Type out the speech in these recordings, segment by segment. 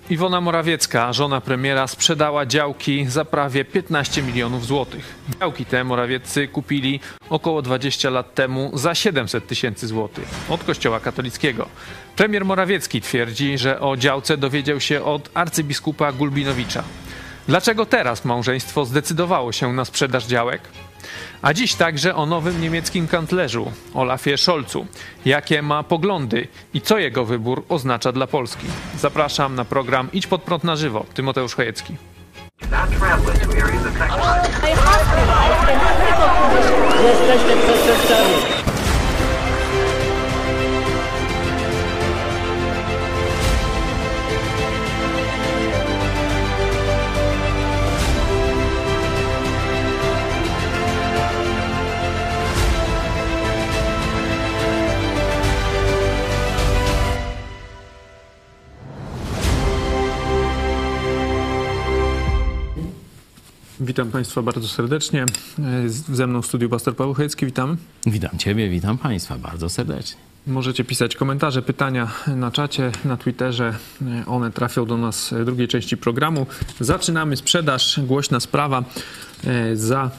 Iwona Morawiecka, żona premiera, sprzedała działki za prawie 15 milionów złotych. Działki te Morawieccy kupili około 20 lat temu za 700 tysięcy złotych od Kościoła katolickiego. Premier Morawiecki twierdzi, że o działce dowiedział się od arcybiskupa Gulbinowicza. Dlaczego teraz małżeństwo zdecydowało się na sprzedaż działek? A dziś także o nowym niemieckim kanclerzu, Olafie Scholzu. Jakie ma poglądy i co jego wybór oznacza dla Polski? Zapraszam na program Idź Pod Prąd na żywo. Tymoteusz Chojecki. Jesteśmy przestępcami. Witam Państwa bardzo serdecznie. Ze mną w studiu pastor Paweł Chojecki. Witam. Witam Ciebie, witam Państwa bardzo serdecznie. Możecie pisać komentarze, pytania na czacie, na Twitterze. One trafią do nas w drugiej części programu. Zaczynamy sprzedaż. Głośna sprawa. Za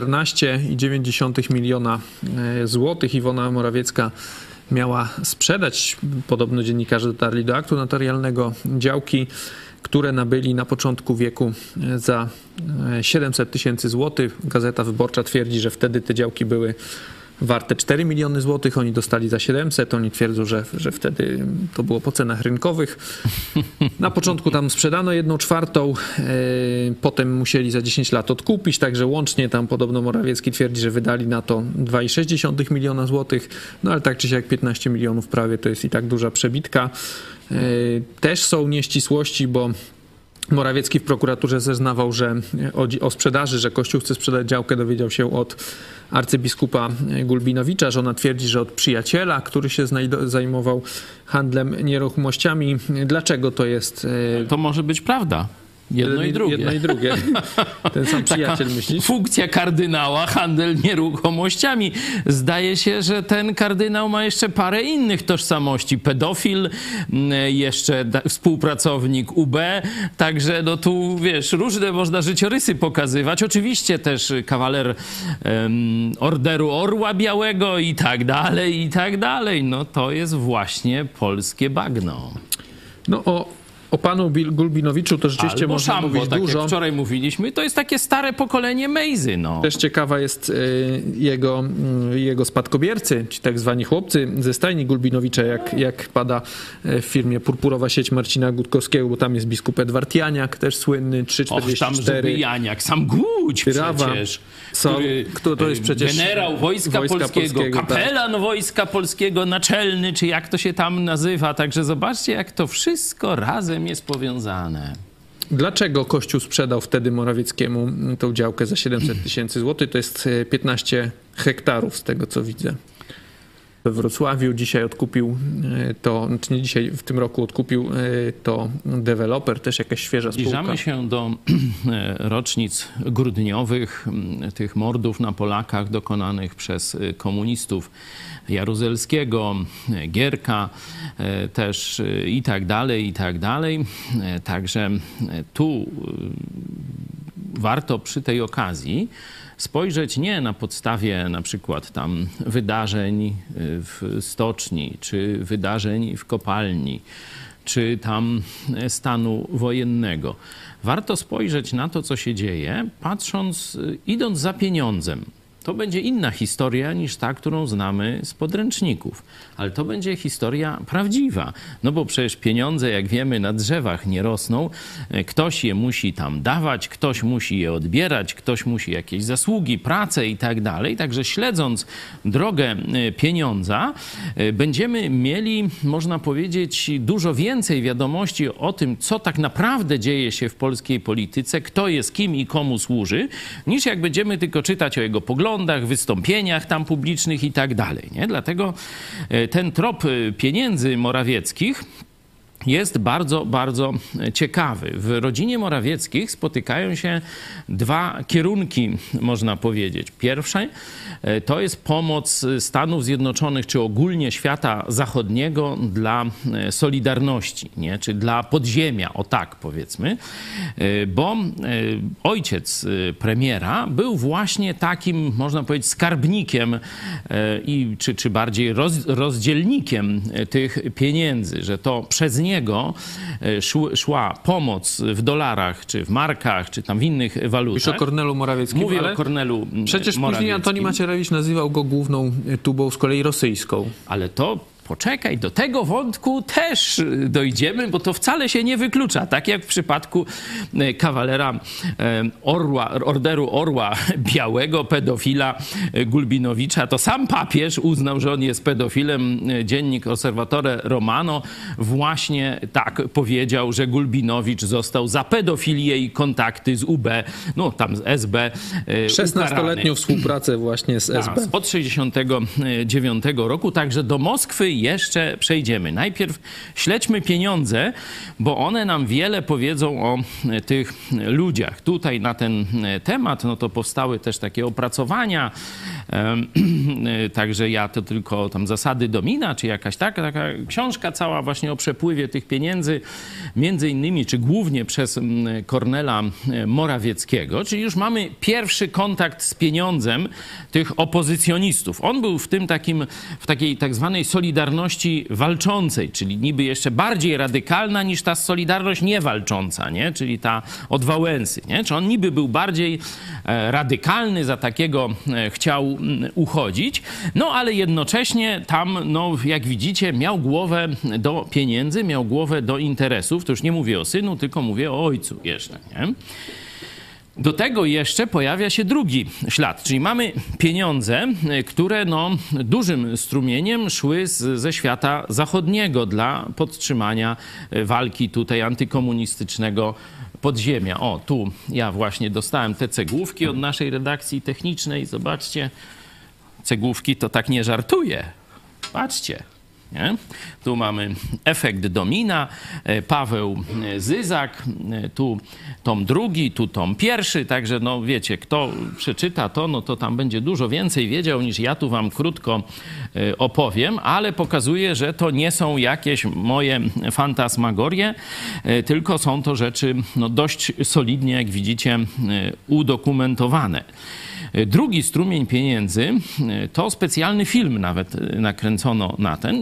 14,9 miliona złotych Iwona Morawiecka miała sprzedać. Podobno dziennikarze dotarli do aktu notarialnego działki, które nabyli na początku wieku za 700 tysięcy złotych. Gazeta Wyborcza twierdzi, że wtedy te działki były warte 4 miliony złotych, oni dostali za 700, oni twierdzą, że wtedy to było po cenach rynkowych. Na początku tam sprzedano 1/4, potem musieli za 10 lat odkupić, także łącznie tam podobno Morawiecki twierdzi, że wydali na to 2,6 miliona złotych, no ale tak czy siak 15 milionów prawie to jest i tak duża przebitka. Też są nieścisłości, bo Morawiecki w prokuraturze zeznawał, że o sprzedaży, że Kościół chce sprzedać działkę, dowiedział się od arcybiskupa Gulbinowicza. Żona twierdzi, że od przyjaciela, który się zajmował handlem nieruchomościami. Dlaczego to jest? To może być prawda. Jedno i drugie. Ten sam przyjaciel, myślisz? Funkcja kardynała, handel nieruchomościami. Zdaje się, że ten kardynał ma jeszcze parę innych tożsamości. Pedofil, jeszcze współpracownik UB. Także no tu, wiesz, różne można życiorysy pokazywać. Oczywiście też kawaler Orderu Orła Białego i tak dalej, i tak dalej. No to jest właśnie polskie bagno. No o panu Gulbinowiczu to rzeczywiście albo można Szambo, mówić tak dużo. Jak wczoraj mówiliśmy, to jest takie stare pokolenie Mejzy. No. Też ciekawa jest jego spadkobiercy, ci tak zwani chłopcy ze stajni Gulbinowicza, jak pada w firmie Purpurowa Sieć Marcina Gutkowskiego, bo tam jest biskup Edward Janiak, też słynny, 3,44. Tam żeby Janiak, sam Głódź przecież, który to jest przecież generał Wojska Polskiego, kapelan tak. Wojska Polskiego, naczelny, czy jak to się tam nazywa. Także zobaczcie, jak to wszystko razem jest powiązane. Dlaczego Kościół sprzedał wtedy Morawieckiemu tą działkę za 700 tysięcy złotych? To jest 15 hektarów z tego, co widzę. We Wrocławiu dzisiaj odkupił to, znaczy nie dzisiaj, w tym roku odkupił to deweloper, też jakaś świeża spółka. Zbliżamy się do rocznic grudniowych, tych mordów na Polakach dokonanych przez komunistów Jaruzelskiego, Gierka też i tak dalej, i tak dalej. Także tu warto przy tej okazji spojrzeć nie na podstawie na przykład tam wydarzeń w stoczni, czy wydarzeń w kopalni, czy tam stanu wojennego. Warto spojrzeć na to, co się dzieje, idąc za pieniądzem. To będzie inna historia niż ta, którą znamy z podręczników. Ale to będzie historia prawdziwa. No bo przecież pieniądze, jak wiemy, na drzewach nie rosną. Ktoś je musi tam dawać, ktoś musi je odbierać, ktoś musi jakieś zasługi, pracę i tak dalej. Także śledząc drogę pieniądza, będziemy mieli, można powiedzieć, dużo więcej wiadomości o tym, co tak naprawdę dzieje się w polskiej polityce, kto jest kim i komu służy, niż jak będziemy tylko czytać o jego poglądach, wystąpieniach tam publicznych i tak dalej. Nie? Dlatego ten trop pieniędzy morawieckich jest bardzo, bardzo ciekawy. W rodzinie Morawieckich spotykają się dwa kierunki, można powiedzieć. Pierwszy to jest pomoc Stanów Zjednoczonych, czy ogólnie świata zachodniego dla Solidarności, nie? Czy dla podziemia, o tak powiedzmy. Bo ojciec premiera był właśnie takim, można powiedzieć, skarbnikiem czy bardziej rozdzielnikiem tych pieniędzy, że to przez niego szła pomoc w dolarach, czy w markach, czy tam w innych walutach. Już o Kornelu Morawieckim. Mówię o Kornelu przecież później Antoni Macierewicz nazywał go główną tubą z kolei rosyjską. Ale to poczekaj, do tego wątku też dojdziemy, bo to wcale się nie wyklucza. Tak jak w przypadku kawalera Orderu Orła Białego, pedofila Gulbinowicza, to sam papież uznał, że on jest pedofilem. Dziennik Osservatore Romano właśnie tak powiedział, że Gulbinowicz został za pedofilię i kontakty z UB, no tam z SB 16-letnią współpracę właśnie z SB. Od 1969 roku, także do Moskwy jeszcze przejdziemy. Najpierw śledźmy pieniądze, bo one nam wiele powiedzą o tych ludziach. Tutaj na ten temat, no to powstały też takie opracowania, także ja to tylko tam zasady Domina, czy jakaś taka książka cała właśnie o przepływie tych pieniędzy, między innymi, czy głównie przez Kornela Morawieckiego, czyli już mamy pierwszy kontakt z pieniądzem tych opozycjonistów. On był w takiej tak zwanej solidarności walczącej, czyli niby jeszcze bardziej radykalna niż ta solidarność niewalcząca, nie? Czyli ta od Wałęsy, nie? Czy on niby był bardziej radykalny, za takiego chciał uchodzić, no ale jednocześnie tam, no jak widzicie, miał głowę do pieniędzy, miał głowę do interesów. To już nie mówię o synu, tylko mówię o ojcu jeszcze, nie? Do tego jeszcze pojawia się drugi ślad, czyli mamy pieniądze, które no, dużym strumieniem szły ze świata zachodniego dla podtrzymania walki tutaj antykomunistycznego podziemia. O, tu ja właśnie dostałem te cegłówki od naszej redakcji technicznej. Zobaczcie, cegłówki to tak nie żartuje. Patrzcie. Nie? Tu mamy efekt Domina, Paweł Zyzak, tu tom drugi, tu tom pierwszy, także no wiecie, kto przeczyta to, no to tam będzie dużo więcej wiedział niż ja tu wam krótko opowiem, ale pokazuje, że to nie są jakieś moje fantasmagorie, tylko są to rzeczy no, dość solidnie, jak widzicie, udokumentowane. Drugi strumień pieniędzy to specjalny film nawet nakręcono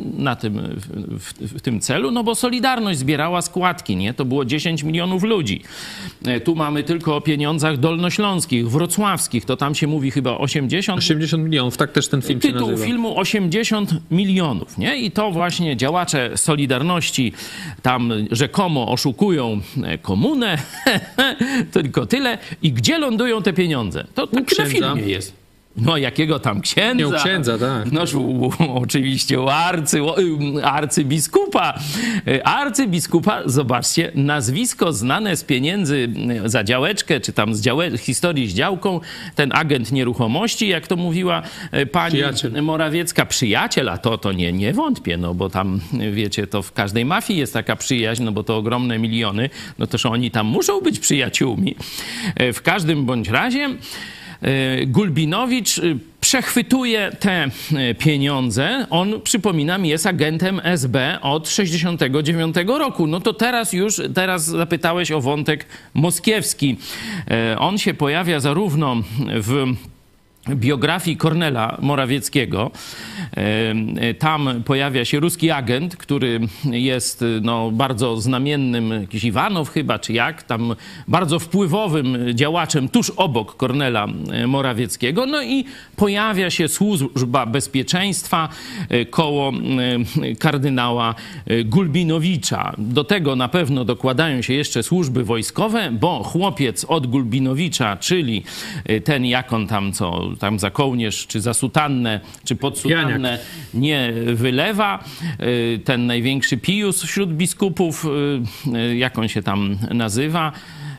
w tym celu, no bo Solidarność zbierała składki, nie? To było 10 milionów ludzi. Tu mamy tylko o pieniądzach dolnośląskich, wrocławskich, to tam się mówi chyba 80 milionów, tak też ten film się nazywa. Tytuł filmu 80 milionów, nie? I to właśnie działacze Solidarności tam rzekomo oszukują komunę, tylko tyle. I gdzie lądują te pieniądze? To tak na filmie jest. No jakiego tam księdza? Nie u księdza, tak. No oczywiście u arcybiskupa. Arcybiskupa, zobaczcie, nazwisko znane z pieniędzy za działeczkę, czy tam z historii z działką, ten agent nieruchomości, jak to mówiła pani Morawiecka, przyjaciel, a to nie wątpię, no bo tam, wiecie, to w każdej mafii jest taka przyjaźń, no bo to ogromne miliony, no to że oni tam muszą być przyjaciółmi. W każdym bądź razie Gulbinowicz przechwytuje te pieniądze. On, przypominam, jest agentem SB od 1969 roku. No to teraz zapytałeś o wątek moskiewski. On się pojawia zarówno w biografii Kornela Morawieckiego. Tam pojawia się ruski agent, który jest no, bardzo znamiennym, jakiś Iwanow chyba, czy jak, tam bardzo wpływowym działaczem tuż obok Kornela Morawieckiego. No i pojawia się służba bezpieczeństwa koło kardynała Gulbinowicza. Do tego na pewno dokładają się jeszcze służby wojskowe, bo chłopiec od Gulbinowicza, czyli ten, jak on tam tam za kołnierz, czy za sutannę, czy pod sutannę nie wylewa. Ten największy Pius wśród biskupów, jak on się tam nazywa,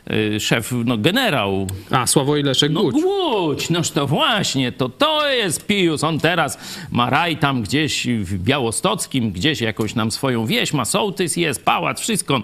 szef, generał. A, Sławoj Leszek Głódź. Głódź, noż to właśnie, to jest Pius. On teraz ma raj tam gdzieś w Białostockim, gdzieś jakąś nam swoją wieś, ma sołtys, jest pałac,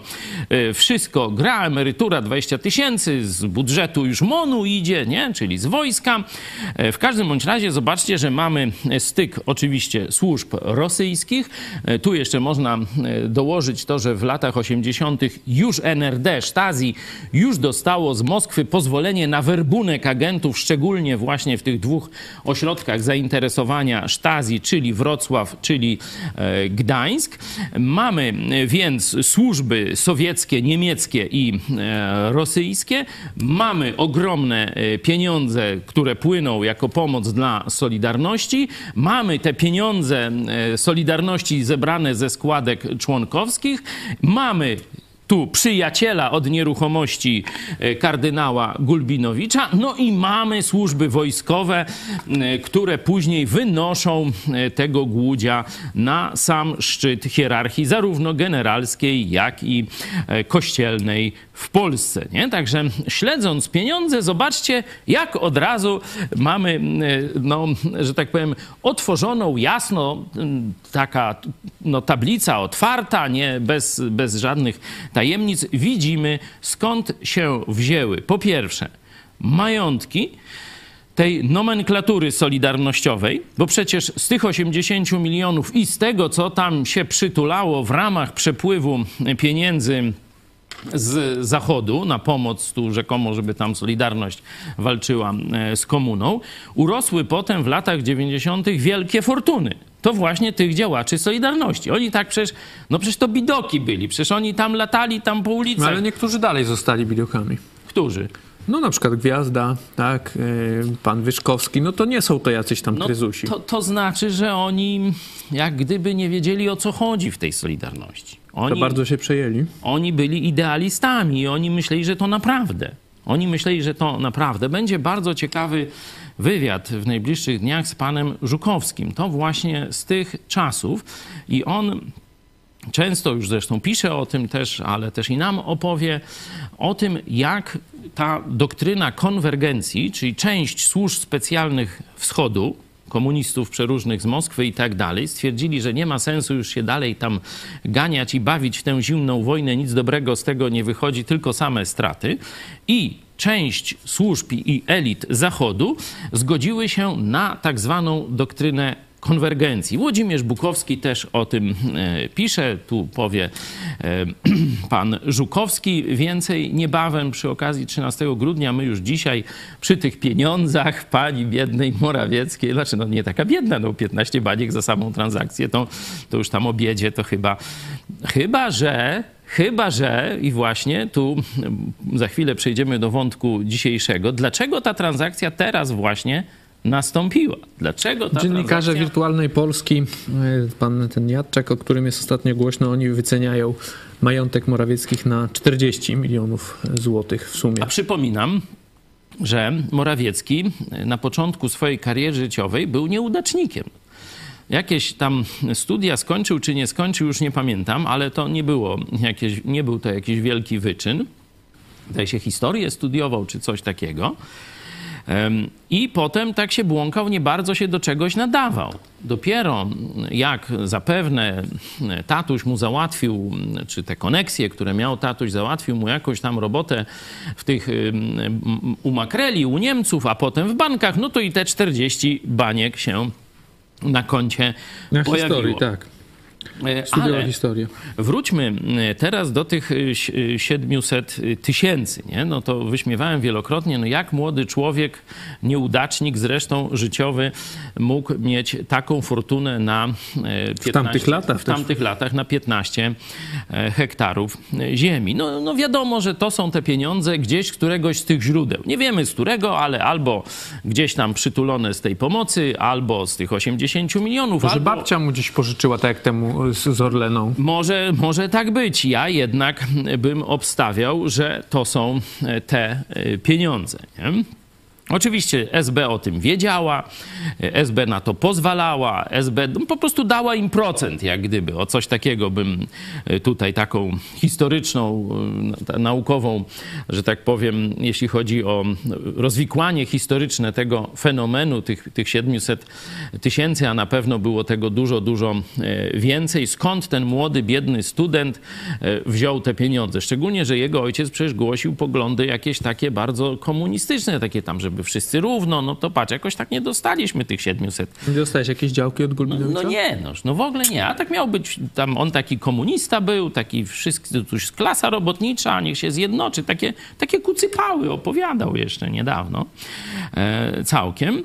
wszystko gra, emerytura 20 000, z budżetu już MON-u idzie, nie? Czyli z wojska. W każdym bądź razie zobaczcie, że mamy styk oczywiście służb rosyjskich. Tu jeszcze można dołożyć to, że w latach 80. już NRD, Stasi już dostało z Moskwy pozwolenie na werbunek agentów, szczególnie właśnie w tych dwóch ośrodkach zainteresowania Stasi, czyli Wrocław, czyli Gdańsk. Mamy więc służby sowieckie, niemieckie i rosyjskie. Mamy ogromne pieniądze, które płyną jako pomoc dla Solidarności. Mamy te pieniądze Solidarności zebrane ze składek członkowskich. Mamy tu przyjaciela od nieruchomości kardynała Gulbinowicza. No i mamy służby wojskowe, które później wynoszą tego Głudzia na sam szczyt hierarchii zarówno generalskiej, jak i kościelnej w Polsce. Nie? Także śledząc pieniądze, zobaczcie, jak od razu mamy, że tak powiem, otworzoną jasno, taka tablica otwarta, nie bez żadnych tajemnic. Widzimy, skąd się wzięły, po pierwsze, majątki tej nomenklatury solidarnościowej, bo przecież z tych 80 milionów i z tego, co tam się przytulało w ramach przepływu pieniędzy z Zachodu na pomoc tu rzekomo, żeby tam Solidarność walczyła z komuną, urosły potem w latach 90. wielkie fortuny. To właśnie tych działaczy Solidarności. Oni tak przecież to bidoki byli. Przecież oni tam latali tam po ulicach. No, ale niektórzy dalej zostali bidokami. Którzy? No na przykład Gwiazda, tak, pan Wyszkowski, to nie są to jacyś tam kryzusi. To znaczy, że oni jak gdyby nie wiedzieli, o co chodzi w tej Solidarności. To bardzo się przejęli. Oni byli idealistami i oni myśleli, że to naprawdę. Będzie bardzo ciekawy wywiad w najbliższych dniach z panem Żukowskim. To właśnie z tych czasów i on często już zresztą pisze o tym też, ale też i nam opowie o tym, jak ta doktryna konwergencji, czyli część służb specjalnych Wschodu, komunistów przeróżnych z Moskwy i tak dalej, stwierdzili, że nie ma sensu już się dalej tam ganiać i bawić w tę zimną wojnę, nic dobrego z tego nie wychodzi, tylko same straty. I część służb i elit Zachodu zgodziły się na tak zwaną doktrynę konwergencji. Włodzimierz Bukowski też o tym pisze, tu powie pan Żukowski więcej niebawem przy okazji 13 grudnia. My już dzisiaj przy tych pieniądzach pani biednej Morawieckiej, nie taka biedna, 15 baniek za samą transakcję, to już tam obiedzie, to Chyba że, i właśnie tu za chwilę przejdziemy do wątku dzisiejszego, dlaczego ta transakcja teraz właśnie nastąpiła? Dlaczego ta Dziennikarze Wirtualnej Polski, pan ten Jadczak, o którym jest ostatnio głośno, oni wyceniają majątek Morawieckich na 40 milionów złotych w sumie. A przypominam, że Morawiecki na początku swojej kariery życiowej był nieudacznikiem. Jakieś tam studia skończył czy nie skończył, już nie pamiętam, ale to nie był to jakiś wielki wyczyn. Zdaje się, historię studiował czy coś takiego. I potem tak się błąkał, nie bardzo się do czegoś nadawał. Dopiero jak zapewne tatuś mu załatwił, czy te koneksje, które miał tatuś, załatwił mu jakąś tam robotę w tych u makreli, u Niemców, a potem w bankach, to i te 40 baniek się na koncie pojawiło. Historii, tak. Studiował historię. Wróćmy teraz do tych 700 000. Nie? To wyśmiewałem wielokrotnie, jak młody człowiek, nieudacznik zresztą życiowy, mógł mieć taką fortunę na 15, w tamtych latach na 15 hektarów ziemi. Wiadomo, że to są te pieniądze gdzieś z któregoś z tych źródeł. Nie wiemy z którego, ale albo gdzieś tam przytulone z tej pomocy, albo z tych 80 milionów. Może babcia mu gdzieś pożyczyła, tak jak temu z Orleną. Może tak być. Ja jednak bym obstawiał, że to są te pieniądze. Nie? Oczywiście SB o tym wiedziała, SB na to pozwalała, SB po prostu dała im procent, jak gdyby. O coś takiego bym tutaj taką historyczną, naukową, że tak powiem, jeśli chodzi o rozwikłanie historyczne tego fenomenu, tych 700 000, a na pewno było tego dużo, dużo więcej. Skąd ten młody, biedny student wziął te pieniądze? Szczególnie, że jego ojciec przecież głosił poglądy jakieś takie bardzo komunistyczne, takie tam, żeby wszyscy równo, no to patrz, jakoś tak nie dostaliśmy tych 700. Nie dostałeś jakieś działki od Gulbinowicza? No nie, no w ogóle nie. A tak miał być, tam on taki komunista był, taki wszyscy, to już klasa robotnicza, niech się zjednoczy. Takie kucypały opowiadał jeszcze niedawno całkiem.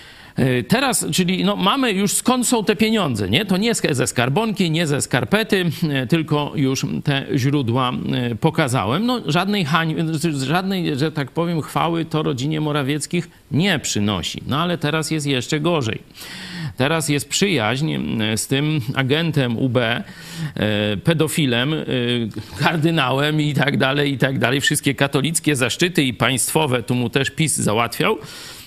Teraz, czyli no, mamy już skąd są te pieniądze, nie? To nie ze skarbonki, nie ze skarpety, tylko już te źródła pokazałem. No, żadnej, że tak powiem, chwały to rodzinie Morawieckich nie przynosi. No ale teraz jest jeszcze gorzej. Teraz jest przyjaźń z tym agentem UB, pedofilem, kardynałem i tak dalej. Wszystkie katolickie zaszczyty i państwowe tu mu też PiS załatwiał.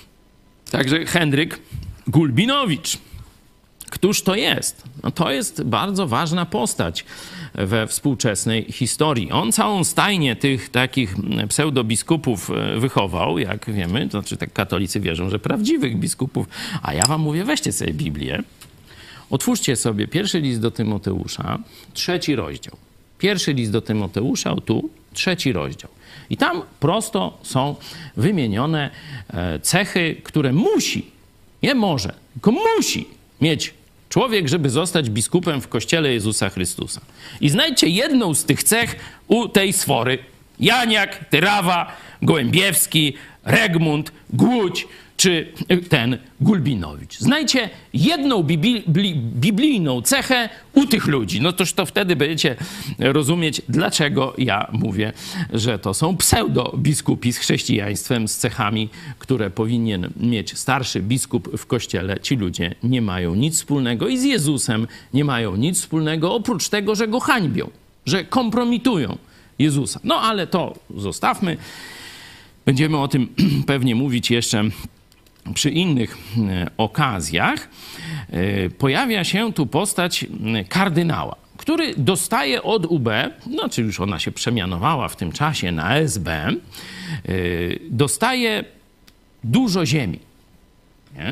Także Henryk Gulbinowicz. Któż to jest? No to jest bardzo ważna postać we współczesnej historii. On całą stajnię tych takich pseudobiskupów wychował, jak wiemy, to znaczy tak katolicy wierzą, że prawdziwych biskupów. A ja wam mówię, weźcie sobie Biblię, otwórzcie sobie pierwszy list do Tymoteusza, 3 rozdział. Pierwszy list do Tymoteusza, tu, 3 rozdział. I tam prosto są wymienione cechy, które musi, nie może, tylko musi mieć człowiek, żeby zostać biskupem w Kościele Jezusa Chrystusa. I znajdźcie jedną z tych cech u tej sfory. Janiak, Tyrawa, Gołębiewski, Regmund, Głódź czy ten Gulbinowicz. Znajdźcie jedną biblijną cechę u tych ludzi. No toż to wtedy będziecie rozumieć, dlaczego ja mówię, że to są pseudo-biskupi z chrześcijaństwem, z cechami, które powinien mieć starszy biskup w Kościele. Ci ludzie nie mają nic wspólnego i z Jezusem nie mają nic wspólnego, oprócz tego, że go hańbią, że kompromitują Jezusa. No ale to zostawmy. Będziemy o tym pewnie mówić jeszcze przy innych okazjach. Pojawia się tu postać kardynała, który dostaje od UB, znaczy już ona się przemianowała w tym czasie na SB, dostaje dużo ziemi. Nie?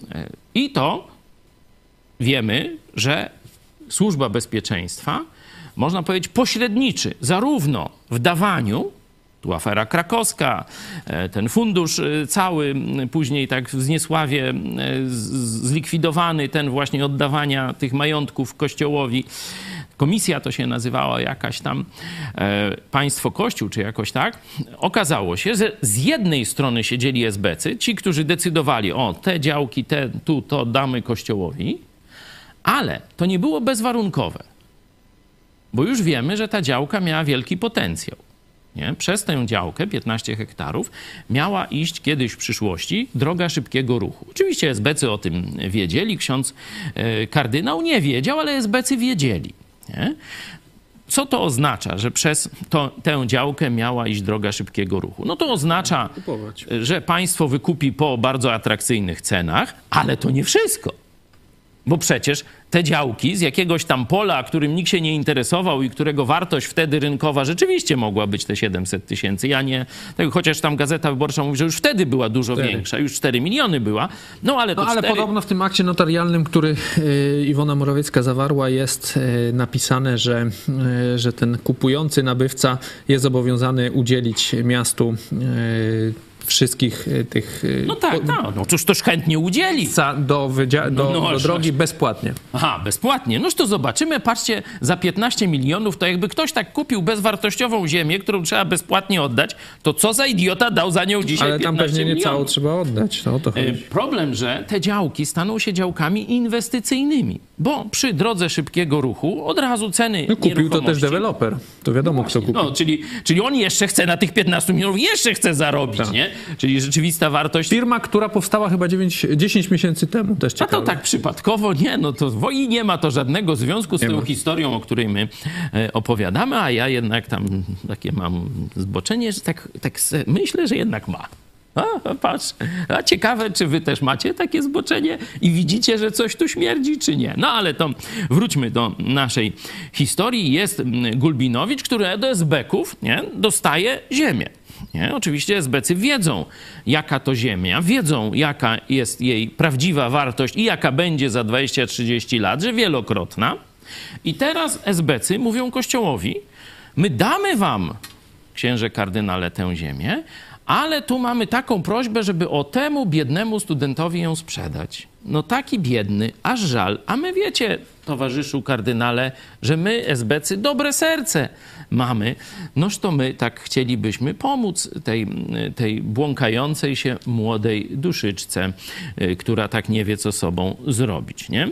I to wiemy, że Służba Bezpieczeństwa, można powiedzieć, pośredniczy zarówno w dawaniu, tu afera krakowska, ten fundusz cały, później tak w Zniesławie zlikwidowany, ten właśnie oddawania tych majątków Kościołowi. Komisja to się nazywała jakaś tam Państwo Kościół, czy jakoś tak. Okazało się, że z jednej strony siedzieli esbecy, ci, którzy decydowali, o te działki, to damy Kościołowi, ale to nie było bezwarunkowe, bo już wiemy, że ta działka miała wielki potencjał. Nie? Przez tę działkę, 15 hektarów, miała iść kiedyś w przyszłości droga szybkiego ruchu. Oczywiście esbecy o tym wiedzieli, ksiądz kardynał nie wiedział, ale esbecy wiedzieli. Nie? Co to oznacza, że przez tę działkę miała iść droga szybkiego ruchu? No to oznacza, że państwo wykupi po bardzo atrakcyjnych cenach, ale to nie wszystko. Bo przecież te działki z jakiegoś tam pola, którym nikt się nie interesował i którego wartość wtedy rynkowa rzeczywiście mogła być te 700 000. Ja nie, chociaż tam Gazeta Wyborcza mówi, że już wtedy była dużo większa, już 4 miliony była. No ale to ale 4... podobno w tym akcie notarialnym, który Iwona Morawiecka zawarła, jest napisane, że ten kupujący nabywca jest zobowiązany udzielić miastu wszystkich tych... No tak, no cóż toż chętnie udzieli. Do drogi bezpłatnie. Aha, bezpłatnie. Noż to zobaczymy, patrzcie, za 15 milionów, to jakby ktoś tak kupił bezwartościową ziemię, którą trzeba bezpłatnie oddać, to co za idiota dał za nią dzisiaj 15 milionów? Ale tam pewnie nie całą trzeba oddać, to o to chodzi. Problem, że te działki staną się działkami inwestycyjnymi, bo przy drodze szybkiego ruchu od razu ceny kupił to też deweloper. To wiadomo, kto kupił. No, czyli on jeszcze chce na tych 15 milionów, jeszcze chce zarobić, tak. Nie? Czyli rzeczywista wartość... Firma, która powstała chyba 10 miesięcy temu, też ciekawe. A to tak przypadkowo? Nie, no to i nie ma to żadnego związku z tą historią, o której my opowiadamy, a ja jednak tam takie mam zboczenie, że tak myślę, że jednak ma. Patrz, a ciekawe, czy wy też macie takie zboczenie i widzicie, że coś tu śmierdzi, czy nie. No ale to wróćmy do naszej historii. Jest Gulbinowicz, który do esbeków, nie, dostaje ziemię. Nie? Oczywiście esbecy wiedzą, jaka to ziemia, wiedzą, jaka jest jej prawdziwa wartość i jaka będzie za 20-30 lat, że wielokrotna. I teraz esbecy mówią Kościołowi, my damy wam, księże kardynale, tę ziemię, ale tu mamy taką prośbę, żeby o temu biednemu studentowi ją sprzedać. No taki biedny, aż żal. A my wiecie, towarzyszu kardynale, że my, esbecy, dobre serce mamy. Noż to my tak chcielibyśmy pomóc tej błąkającej się młodej duszyczce, która tak nie wie, co sobą zrobić, nie?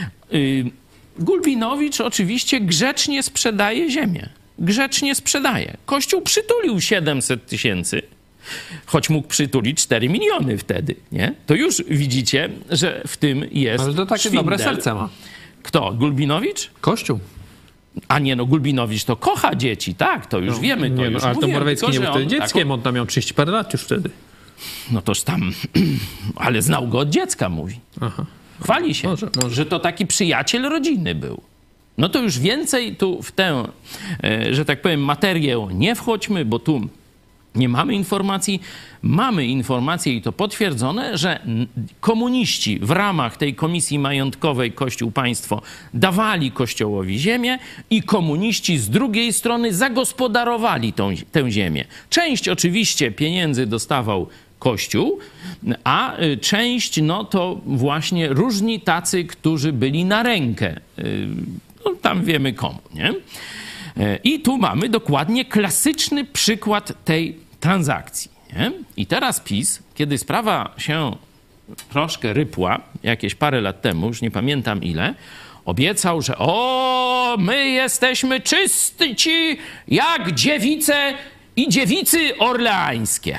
Gulbinowicz oczywiście grzecznie sprzedaje ziemię. Grzecznie sprzedaje. Kościół przytulił 700 000, choć mógł przytulić 4 miliony wtedy, nie? To już widzicie, że w tym jest Ale to takie szwindel. dobre serce ma. Kto? Gulbinowicz? Kościół. A nie, no Gulbinowicz to kocha dzieci, tak, to już wiemy. To Nie, już ale to mówiłem, Morawiecki tylko, nie był że wtedy on dzieckiem, on tam miał 30 parę lat już wtedy. No toż tam, ale znał go od dziecka, mówi. Aha. Chwali się, Może. że to taki przyjaciel rodziny był. No to już więcej tu w tę, że tak powiem, materię nie wchodźmy, bo tu nie mamy informacji. Mamy informacje i to potwierdzone, że komuniści w ramach tej komisji majątkowej Kościół-Państwo dawali Kościołowi ziemię i komuniści z drugiej strony zagospodarowali tę ziemię. Część oczywiście pieniędzy dostawał Kościół, a część no to właśnie różni tacy, którzy byli na rękę. No, tam wiemy komu, nie? I tu mamy dokładnie klasyczny przykład tej transakcji. Nie? I teraz PiS, kiedy sprawa się troszkę rypła, jakieś parę lat temu, już nie pamiętam ile, obiecał, że my jesteśmy czyści jak dziewice i dziewicy orleańskie.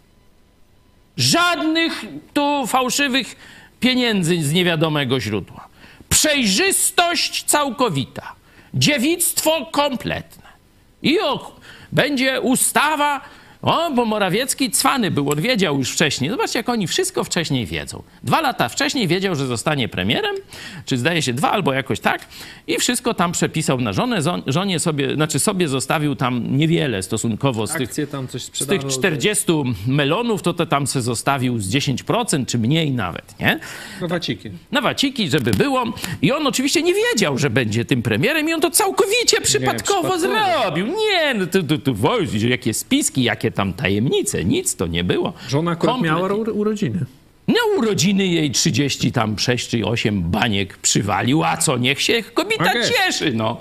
Żadnych tu fałszywych pieniędzy z niewiadomego źródła. Przejrzystość całkowita. Dziewictwo kompletne. I będzie ustawa, bo Morawiecki cwany był, on wiedział już wcześniej. Zobaczcie, jak oni wszystko wcześniej wiedzą. 2 lata wcześniej wiedział, że zostanie premierem, czy zdaje się 2 albo jakoś tak, i wszystko tam przepisał na żonę. Żonie sobie zostawił tam niewiele stosunkowo z Akcje tam coś z sprzedawał. tych 40 melonów, to tam se zostawił z 10%, czy mniej nawet, nie? Na waciki, żeby było. I on oczywiście nie wiedział, że będzie tym premierem i on to całkowicie przypadkowo zrobił. Nie, no jakie spiski, jakie tam tajemnice, nic to nie było. Żona akurat miała urodziny. Na urodziny jej 36 czy 8 baniek przywalił, a co, niech się kobieta cieszy, no.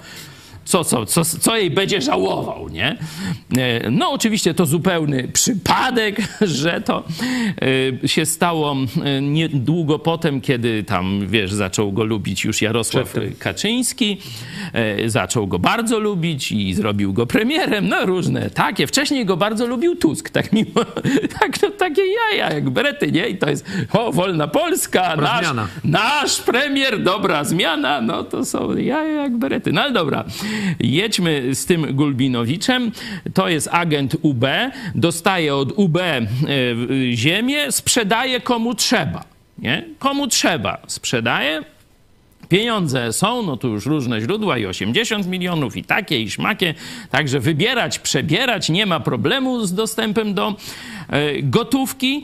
Co jej będzie żałował, nie? No oczywiście to zupełny przypadek, że to się stało niedługo potem, kiedy tam, wiesz, zaczął go lubić już Jarosław Kaczyński, zaczął go bardzo lubić i zrobił go premierem, no różne takie. Wcześniej go bardzo lubił Tusk, tak mimo, tak, no, takie jaja jak berety, nie? I to jest, wolna Polska, nasz premier, dobra zmiana, no to są jaja jak berety. No ale dobra. Jedźmy z tym Gulbinowiczem. To jest agent UB, dostaje od UB ziemię, sprzedaje komu trzeba. Nie? Komu trzeba sprzedaje. Pieniądze są, no tu już różne źródła i 80 milionów i takie i szmakie. Także wybierać, przebierać, nie ma problemu z dostępem do gotówki.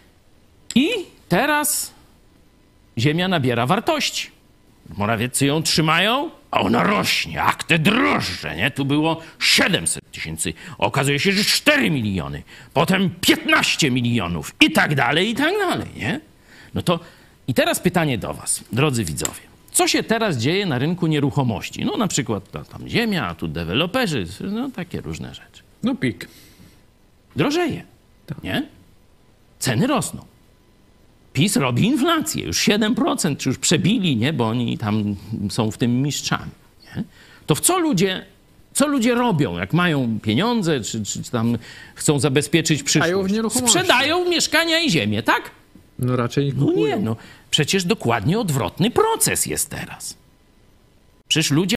I teraz ziemia nabiera wartości. Morawieccy ją trzymają, a ona rośnie, jak te drożdże, nie? Tu było 700 000, okazuje się, że 4 miliony, potem 15 milionów i tak dalej, nie? No to i teraz pytanie do was, drodzy widzowie. Co się teraz dzieje na rynku nieruchomości? No na przykład tam ziemia, a tu deweloperzy, no takie różne rzeczy. No pik. Drożeje, nie? Ceny rosną. PiS robi inflację, już 7%, czy już przebili, nie? Bo oni tam są w tym mistrzami. Nie? To co ludzie robią, jak mają pieniądze, czy tam chcą zabezpieczyć przyszłość? Sprzedają mieszkania i ziemię, tak? No raczej nie kupują. kupują. No nie, przecież dokładnie odwrotny proces jest teraz. Przecież ludzie